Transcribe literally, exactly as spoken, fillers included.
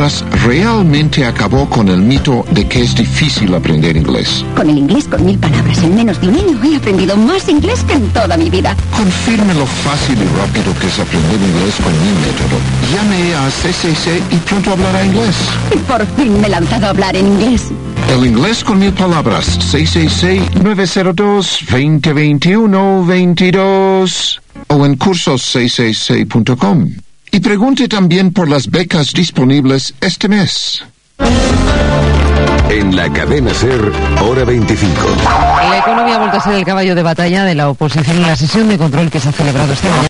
palabras realmente acabó con el mito de que es difícil aprender inglés. Con el inglés con mil palabras en menos de un año he aprendido más inglés que en toda mi vida. Confirme lo fácil y rápido que es aprender inglés con mi método. Llame a C C C y pronto hablará inglés. Y por fin me he lanzado a hablar en inglés. El inglés con mil palabras. seis seis seis, nueve cero dos, dos cero dos uno, veintidós o en cursos seiscientos sesenta y seis punto com. Y pregunte también por las becas disponibles este mes. En la cadena SER, hora veinticinco. La economía ha vuelto a ser el caballo de batalla de la oposición en la sesión de control que se ha celebrado este año.